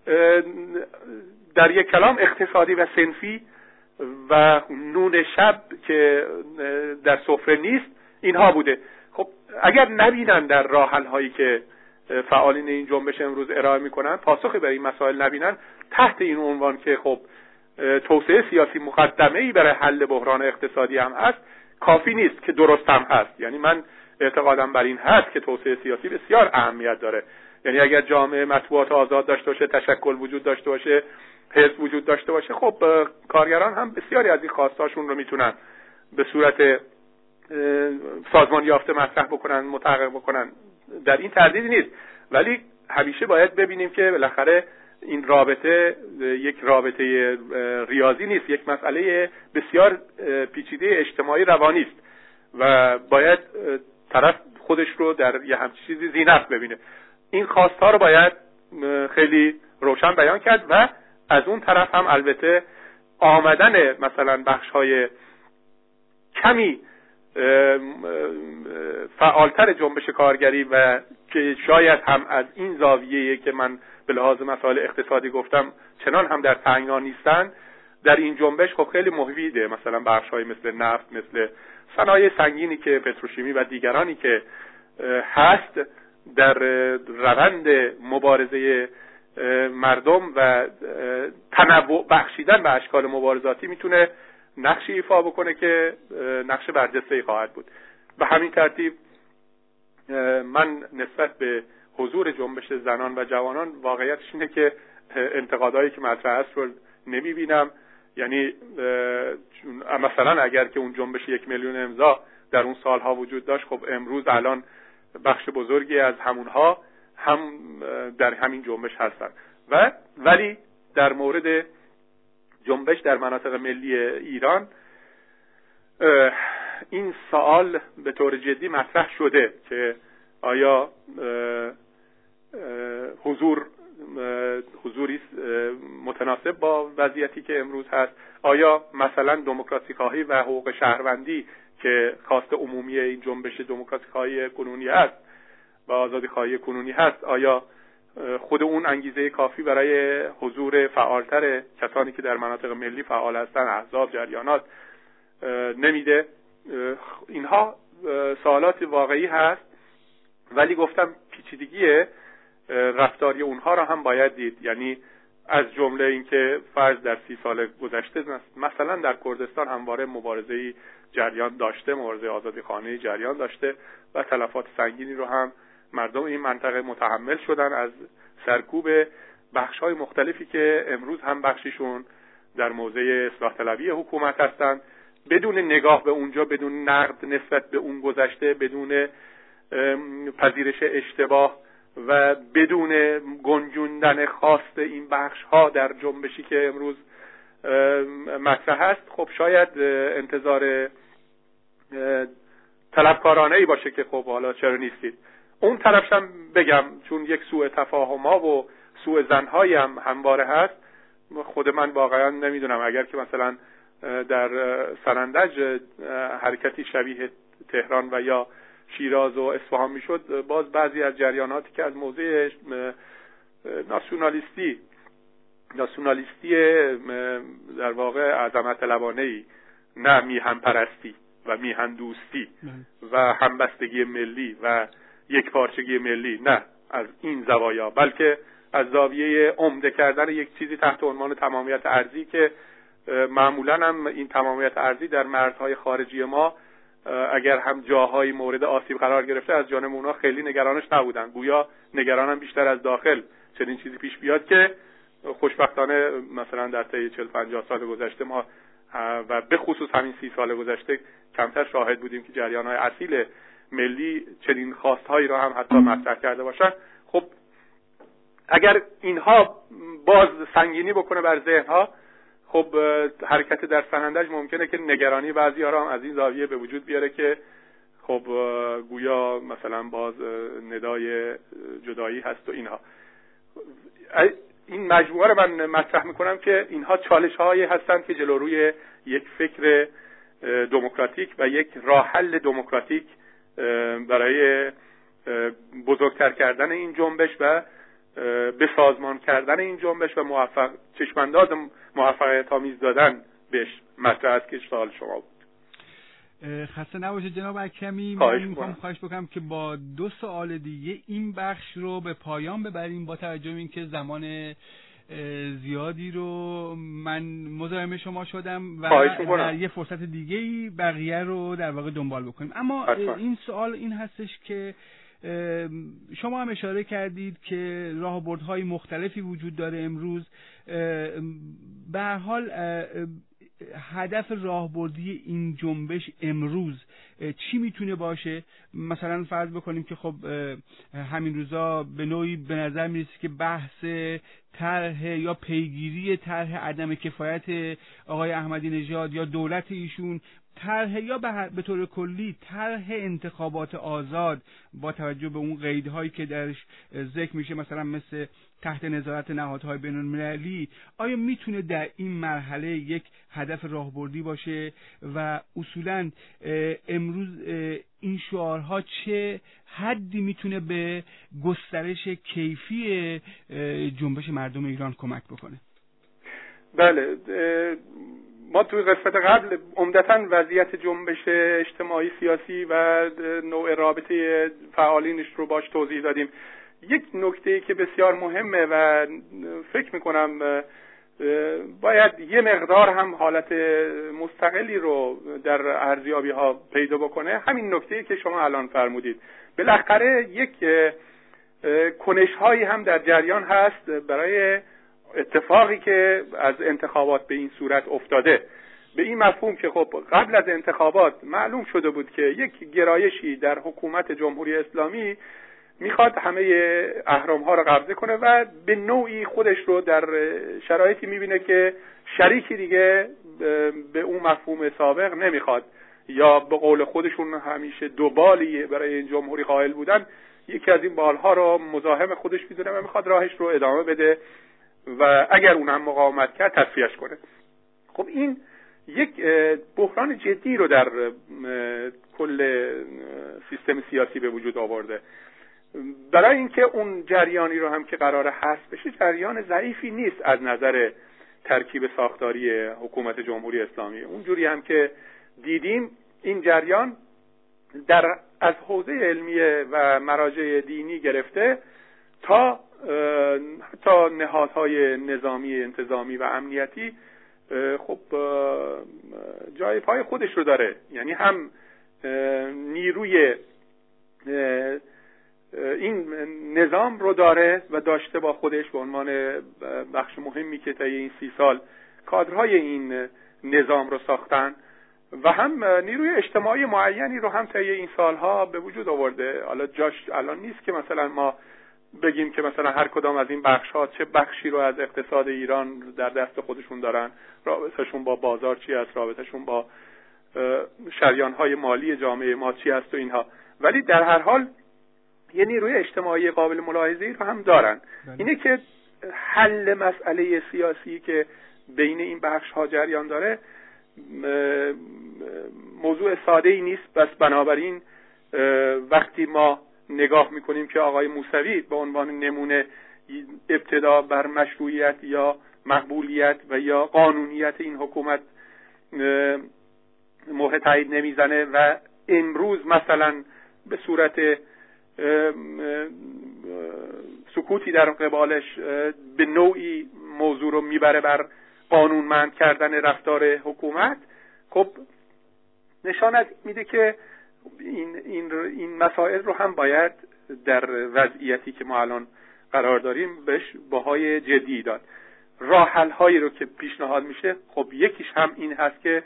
در یک کلام اقتصادی و صنفی و نون شب که در سفره نیست اینها بوده. خب اگر نبینن در راه حل هایی که فعالین این جنبش امروز ارائه میکنن پاسخی برای این مسائل نبینن، تحت این عنوان که خب توسعه سیاسی مقدمه‌ای برای حل بحران اقتصادی هم هست، کافی نیست که درست هم هست. یعنی من اعتقادم بر این هست که توسعه سیاسی بسیار اهمیت داره. یعنی اگر جامعه مطبوعات آزاد داشته باشه، تشکل وجود داشته باشه، حزب وجود داشته باشه، خب کارگران هم بسیاری از این خواستاشون رو میتونن به صورت سازمان یافته مطرح بکنن، متحقق بکنن، در این تردیدی نیست. ولی همیشه باید ببینیم که بالاخره این رابطه یک رابطه ریاضی نیست، یک مسئله بسیار پیچیده اجتماعی روانی است و باید طرف خودش رو در یه همچین چیزی ذی‌نفع ببینه. این خواست‌ها رو باید خیلی روشن بیان کرد و از اون طرف هم البته آمدن مثلا بخش‌های کمی فعالتر جنبش کارگری و که شاید هم از این زاویه‌ای که من به لحاظ مسائل اقتصادی گفتم چنان هم در تنگنا نیستن، در این جنبش خب خیلی مفیده، مثلا بخش‌های مثل نفت، مثل صنایع سنگینی که پتروشیمی و دیگرانی که هست در روند مبارزه مردم و تنوع بخشیدن به اشکال مبارزاتی میتونه نقشی ایفا بکنه که نقش برجسته‌ای خواهد بود. به همین ترتیب من نسبت به حضور جنبش زنان و جوانان واقعیتش اینه که انتقادهایی که مطرح است رو نمیبینم. یعنی مثلا اگر که اون جنبش 1 میلیون امضا در اون سالها وجود داشت، خب امروز الان بخش بزرگی از همونها هم در همین جنبش هستن ولی در مورد جنبش در مناطق ملی ایران این سوال به طور جدی مطرح شده که آیا حضوری متناسب با وضعیتی که امروز هست، آیا مثلا دموکراسی خواهی و حقوق شهروندی که خواست عمومی این جنبش دموکراسی خواهی کنونی هست و آزادی خواهی کنونی هست، آیا خود اون انگیزه کافی برای حضور فعالتر کسانی که در مناطق ملی فعال هستن، احزاب، جریانات نمیده؟ اینها سوالات واقعی هست، ولی گفتم پیچیدگی رفتاری اونها را هم باید دید. یعنی از جمله اینکه فرض در 30 سال گذشته مثلا در کردستان همواره مبارزه‌ای جریان داشته، مبارزه آزادی خانه جریان داشته و تلفات سنگینی رو هم مردم این منطقه متحمل شدن از سرکوب بخش‌های مختلفی که امروز هم بخشیشون در موضع اصلاح طلبی حکومت هستند، بدون نگاه به اونجا، بدون نقد نسبت به اون گذشته، بدون پذیرش اشتباه و بدون گنجوندن خواست این بخش‌ها در جنبشی که امروز مطرح است. خب شاید انتظار طلبکارانه‌ای باشه که خب حالا چرا نیستید. اون طرفشم بگم چون یک سوء تفاهم‌ها و سوء ظن‌هایی هم همواره هست، خود من واقعا نمیدونم اگر که مثلا در سنندج حرکتی شبیه تهران و یا شیراز و اصفهان میشد، باز بعضی از جریاناتی که از موضع ناسیونالیستی در واقع عظمت طلبانه‌ای، نه میهن پرستی و میهن دوستی و همبستگی ملی و یک پارچگی ملی، نه از این زوایا، بلکه از زاویه عمده کردن یک چیزی تحت عنوان تمامیت ارضی که معمولا هم این تمامیت ارضی در مرزهای خارجی ما اگر هم جاهای مورد آسیب قرار گرفته از جانب اونا خیلی نگرانش نبودن، گویا نگرانم بیشتر از داخل چنین چیزی پیش بیاد که خوشبختانه مثلا در طی 40-50 سال گذشته ما و به خصوص همین 30 سال گذشته کمتر شاهد بودیم که جریان‌های اصیل ملی چنین خواستهایی را هم حتی مطرح کرده باشن. خب اگر اینها باز سنگینی بکنه بر ذهنها، خب حرکت در سنندج ممکنه که نگرانی بعضی‌ها را هم از این زاویه به وجود بیاره که خب گویا مثلا باز ندای جدایی هست و اینها. این مجموعه رو من مطرح میکنم که اینها چالش‌هایی هستند که جلوی یک فکر دموکراتیک و یک راه حل دموکراتیک برای بزرگتر کردن این جنبش و به سازمان کردن این جنبش و چشمانداز موفقیت آمیز دادن بهش مطرح است که سوال شما بود. خسته نباشه جناب اکرمی. من میخوام خواهش بکنم که با 2 سوال دیگه این بخش رو به پایان ببریم، با توجه به اینکه زمان زیادی رو من مزاحم شما شدم و در یه فرصت دیگه‌ای بقیه رو در واقع دنبال بکنیم. اما این سوال این هستش که شما هم اشاره کردید که راهبردهای مختلفی وجود داره امروز. به هر حال هدف راهبردی این جنبش امروز چی میتونه باشه؟ مثلا فرض بکنیم که خب همین روزا به نوعی به نظر میرسه که بحث طرح یا پیگیری طرح عدم کفایت آقای احمدی نژاد یا دولت ایشون، طرح یا به طور کلی طرح انتخابات آزاد با توجه به اون قیدهایی که درش ذکر میشه، مثلا مثل تحت نظارت نهادهای بین‌المللی، آیا میتونه در این مرحله یک هدف راهبردی باشه و اصولاً امروز این شعارها چه حدی میتونه به گسترش کیفی جنبش مردم ایران کمک بکنه؟ بله، ما توی قسمت قبل عمدتاً وضعیت جنبش اجتماعی سیاسی و نوع رابطه فعالینش رو باش توضیح دادیم. یک نکته که بسیار مهمه و فکر میکنم باید یه مقدار هم حالت مستقلی رو در ارزیابی ها پیدا بکنه، همین نکته که شما الان فرمودید. بالاخره یک کنش هایی هم در جریان هست برای اتفاقی که از انتخابات به این صورت افتاده، به این مفهوم که خب قبل از انتخابات معلوم شده بود که یک گرایشی در حکومت جمهوری اسلامی میخواد همه اهرم ها رو قبضه کنه و به نوعی خودش رو در شرایطی میبینه که شریکی دیگه به اون مفهوم سابق نمیخواد، یا به قول خودشون همیشه دو بالی برای این جمهوری قائل بودن، یکی از این بالها رو مزاحم خودش میدونه و میخواد راهش رو ادامه بده و اگر اونم مقاومت کرد تصفیهش کنه. خب این یک بحران جدی رو در کل سیستم سیاسی به وجود آورده. برای اینکه اون جریانی رو هم که قراره حذف بشه جریان ضعیفی نیست از نظر ترکیب ساختاری حکومت جمهوری اسلامی، اونجوری هم که دیدیم این جریان از حوزه علمیه و مراجع دینی گرفته تا حتی نهادهای نظامی، انتظامی و امنیتی خب جای پای خودش رو داره. یعنی هم نیروی این نظام رو داره و داشته با خودش به عنوان بخش مهمی که طی این 30 سال کادرهای این نظام رو ساختن، و هم نیروی اجتماعی معینی رو هم طی این سالها به وجود آورده. حالا جاش الان نیست که مثلا ما بگیم که مثلا هر کدام از این بخش‌ها چه بخشی رو از اقتصاد ایران در دست خودشون دارن، رابطه‌شون با بازار چی است، رابطه‌شون با شریان‌های مالی جامعه ما چی است و اینها، ولی در هر حال یه نیروی اجتماعی قابل ملاحظه‌ای رو هم دارن. اینه که حل مسئله سیاسی که بین این بخش‌ها جریان داره موضوع ساده‌ای نیست. بس بنابراین وقتی ما نگاه میکنیم که آقای موسوی به عنوان نمونه ابتدا بر مشروعیت یا مقبولیت و یا قانونیت این حکومت مهر تایید نمیزنه و امروز مثلا به صورت سکوتی در قبالش به نوعی موضوع رو میبره بر قانونمند کردن رفتار حکومت، خب نشانت میده که این مسائل رو هم باید در وضعیتی که ما الان قرار داریم بهش بهای جدی داد. راه حل هایی رو که پیشنهاد میشه خب یکیش هم این هست که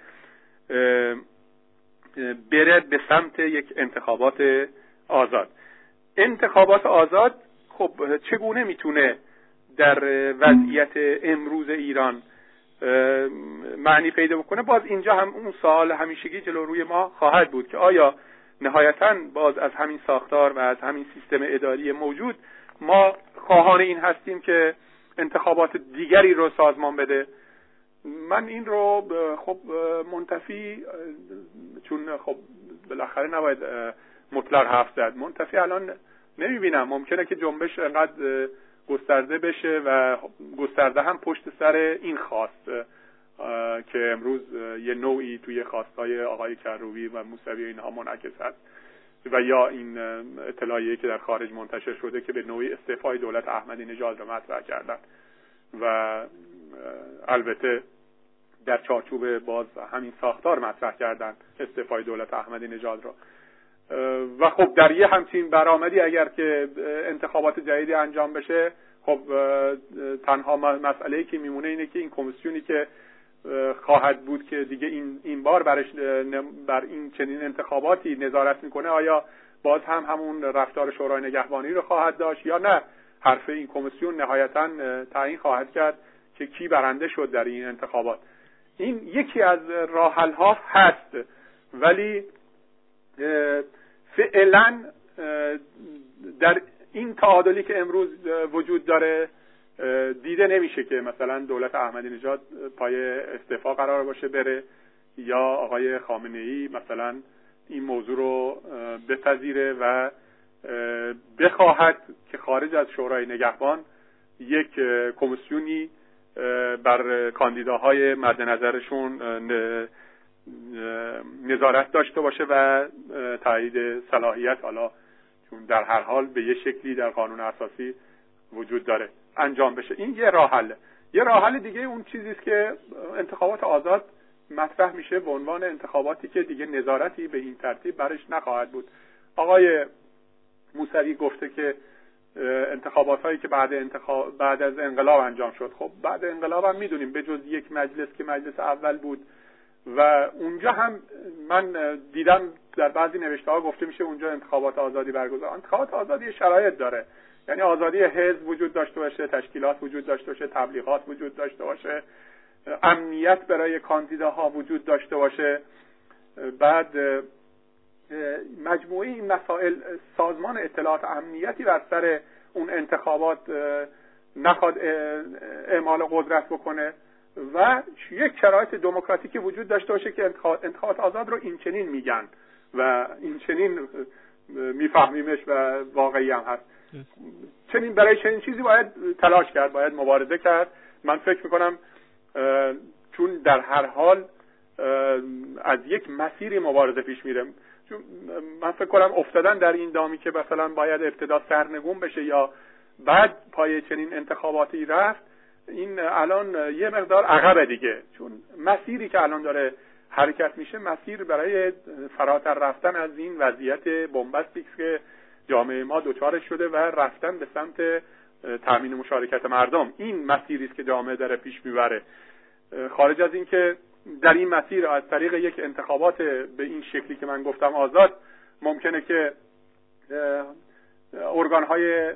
بره به سمت یک انتخابات آزاد. انتخابات آزاد خب چگونه میتونه در وضعیت امروز ایران معنی پیدا بکنه؟ باز اینجا هم اون سوال همیشگی جلو روی ما خواهد بود که آیا نهایتاً باز از همین ساختار و از همین سیستم اداری موجود ما خواهان این هستیم که انتخابات دیگری رو سازمان بده؟ من این رو خب منتفی، چون خب بالاخره نباید مطلق حرف زد، منتفی الان نمیبینم. ممکنه که جنبش انقدر گسترده بشه و گسترده هم پشت سر این خواست که امروز یه نوعی توی خواستهای آقای کروبی و موسوی اینها منعکس هست، و یا این اطلاعیه‌ای که در خارج منتشر شده که به نوعی استعفای دولت احمدی نژاد رو مطرح کردن و البته در چارچوب باز همین ساختار مطرح کردن استعفای دولت احمدی نژاد رو. و خب در یه همچین برآمدی اگر که انتخابات جدیدی انجام بشه، خب تنها مسئله‌ای که میمونه اینه که این کمیسیونی که خواهد بود که دیگه این بار بر این چنین انتخاباتی نظارت میکنه، آیا باز هم همون رفتار شورای نگهبانی رو خواهد داشت یا نه حرف این کمیسیون نهایتاً تعیین خواهد کرد که کی برنده شد در این انتخابات. این یکی از راه حل ها هست، ولی فعلا در این تعادلی که امروز وجود داره دیده نمیشه که مثلا دولت احمدی نژاد پای استعفا قرار باشه بره، یا آقای خامنه‌ای مثلا این موضوع رو بپذیره و بخواهد که خارج از شورای نگهبان یک کمیسیونی بر کاندیداهای مد نظرشون نظارت داشته باشه و تایید صلاحیت، حالا چون در هر حال به یه شکلی در قانون اساسی وجود داره، انجام بشه. این یه راه حله. یه راه حل دیگه اون چیزی است که انتخابات آزاد مطرح میشه به عنوان انتخاباتی که دیگه نظارتی به این ترتیب برش نخواهد بود. آقای موسوی گفته که انتخابات هایی که بعد از انقلاب انجام شد، خب بعد انقلاب هم میدونیم به جز یک مجلس که مجلس اول بود و اونجا هم من دیدم در بعضی نوشته ها گفته میشه اونجا انتخابات آزادی برگزار. انتخابات آزادی شرایط داره، یعنی آزادی حزب وجود داشته باشه، تشکیلات وجود داشته باشه، تبلیغات وجود داشته باشه، امنیت برای کاندیداها وجود داشته باشه. بعد مجموعه این مسائل سازمان اطلاعات امنیتی بر سر اون انتخابات نخواد اعمال قدرت بکنه و یک شرایط دموکراتیکی وجود داشته باشه که انتخابات آزاد رو این چنین میگن و این چنین میفهمیمش و واقعی هم هست. برای چنین چیزی باید تلاش کرد، باید مبارزه کرد. من فکر میکنم چون در هر حال از یک مسیری مبارزه پیش میره، چون من فکر کنم افتادن در این دامی که مثلا باید ابتدا سرنگون بشه یا بعد پای چنین انتخاباتی رفت، این الان یه مقدار عقبه دیگه، چون مسیری که الان داره حرکت میشه مسیر برای فراتر رفتن از این وضعیت بنبستی که جامعه ما دچارش شده و رفتن به سمت تامین مشارکت مردم. این مسیری است که جامعه داره پیش میبره. خارج از این که در این مسیر از طریق یک انتخابات به این شکلی که من گفتم آزاد ممکنه که ارگان‌های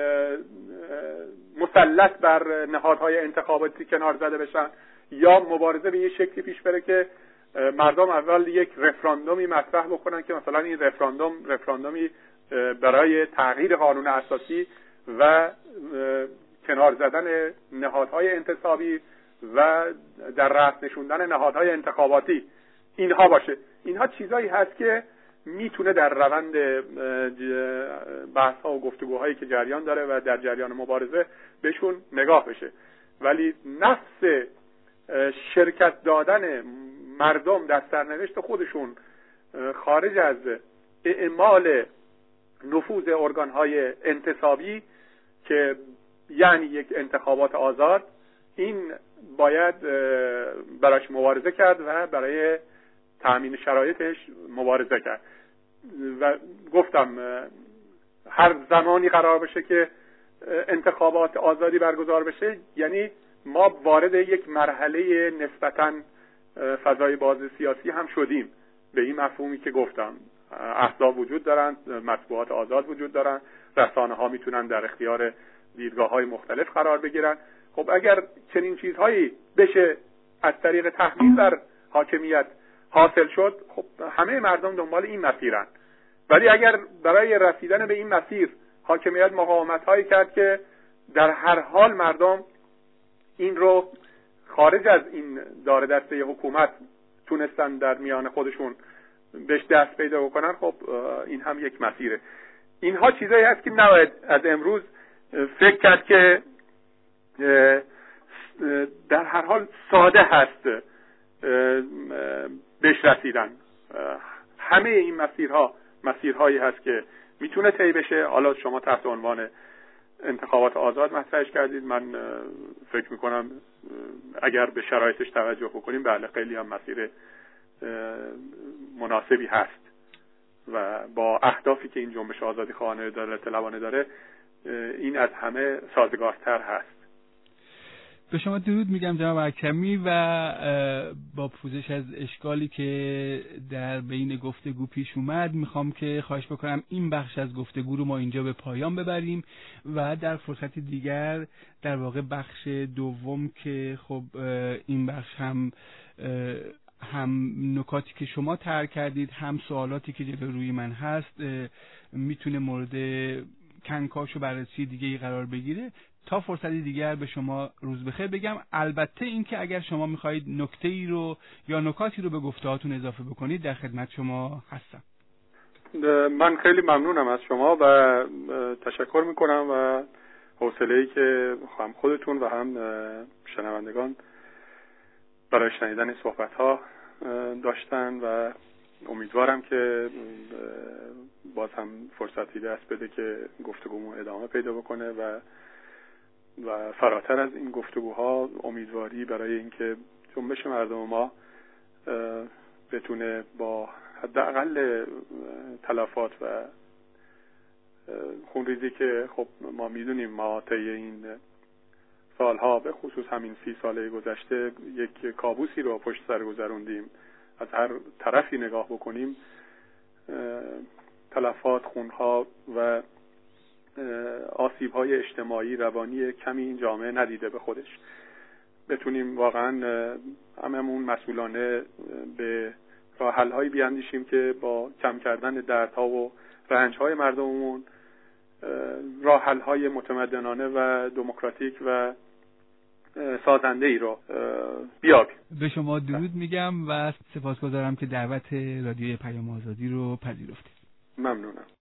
مسلط بر نهادهای انتخاباتی کنار زده بشن یا مبارزه به یه شکلی پیش بره که مردم اول یک رفراندومی مطرح بکنن که مثلا این رفراندومی برای تغییر قانون اساسی و کنار زدن نهادهای انتصابی و در رأس نشوندن نهادهای انتخاباتی اینها باشه. اینها چیزایی هست که میتونه در روند بحث‌ها و گفتگوهایی که جریان داره و در جریان مبارزه بهشون نگاه بشه، ولی نفس شرکت دادن مردم در سرنوشت خودشون خارج از اعمال نفوذ ارگان‌های انتصابی که یعنی یک انتخابات آزاد، این باید براش مبارزه کرد و برای تأمین شرایطش مبارزه کرد. و گفتم هر زمانی قرار بشه که انتخابات آزادی برگزار بشه، یعنی ما وارد یک مرحله نسبتاً فضای باز سیاسی هم شدیم، به این مفهومی که گفتم احزاب وجود دارن، مطبوعات آزاد وجود دارن، رسانه ها میتونن در اختیار دیدگاه های مختلف قرار بگیرن. خب اگر چنین چیزهایی بشه از طریق تحمیل بر حاکمیت حاصل شد، خب همه مردم دنبال این مسیرن. ولی اگر برای رسیدن به این مسیر حاکمیت مقاومت هایی کرد که در هر حال مردم این رو خارج از این دار دسته حکومت تونستن در میان خودشون بهش دست پیدا بکنن، خب این هم یک مسیره. اینها چیزایی هست که نباید از امروز فکر کرد که در هر حال ساده هست بهش رسیدن. همه این مسیرهایی هست که میتونه طی بشه. حالا شما تحت عنوان انتخابات آزاد مطرحش کردید، من فکر میکنم اگر به شرایطش توجه بکنیم بله خیلی هم مسیر مناسبی هست و با اهدافی که این جنبش آزادی خواهانه طلبانه داره این از همه سازگارتر هست. به شما درود میگم جناب حکمی و با پوزش از اشکالی که در بین گفتگو پیش اومد میخوام که خواهش بکنم این بخش از گفتگو رو ما اینجا به پایان ببریم و در فرصت دیگر در واقع بخش دوم که خب این بخش هم نکاتی که شما طرح کردید هم سوالاتی که جلوی روی من هست میتونه مورد کنکاش و بررسی دیگه قرار بگیره. تا فرصتی دیگر به شما روز بخیر بگم. البته این که اگر شما میخواهید نکته‌ای رو یا نکاتی رو به گفته‌هاتون اضافه بکنید در خدمت شما هستم. من خیلی ممنونم از شما و تشکر میکنم و حوصله‌ای که هم خودتون و هم شنوندگان برای شنیدن صحبت‌ها داشتن و امیدوارم که باز هم فرصتی دست بده که گفتگومون ادامه پیدا بکنه و فراتر از این گفتگوها امیدواری برای اینکه جنبش مردم ما بتونه با حداقل تلفات و خونریزی که خب ما میدونیم ما طی این سالها به خصوص همین 30 ساله گذشته یک کابوسی رو پشت سر گذروندیم. از هر طرفی نگاه بکنیم تلفات، خونها و آسیب‌های اجتماعی روانی کمی این جامعه ندیده به خودش. بتونیم واقعا هممون مسئولانه به راه حل‌هایی بیاندیشیم که با کم کردن دردها و رنج‌های مردممون راه حل‌های متمدنانه و دموکراتیک و سازنده ای رو بیابیم. به شما درود میگم و سپاسگزارم که دعوت رادیوی پیام آزادی رو پذیرفتید. ممنونم.